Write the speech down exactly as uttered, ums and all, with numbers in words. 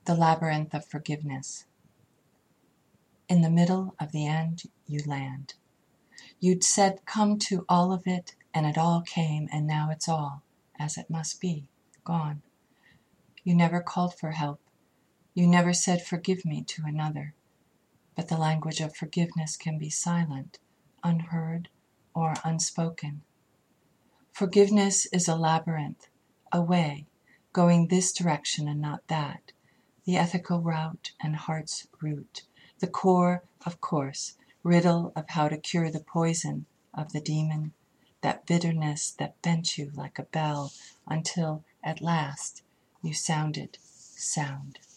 The labyrinth of forgiveness. In the middle of the end you land. You'd said come to all of it, and it all came, and now it's all, as it must be, gone. You never called for help. You never said forgive me to another. But the language of forgiveness can be silent, unheard, or unspoken. Forgiveness is a labyrinth, a way, going this direction and not that, the ethical route and heart's root, the core, of course, riddle of how to cure the poison of the demon, that bitterness that bent you like a bell until, at last, you sounded sound.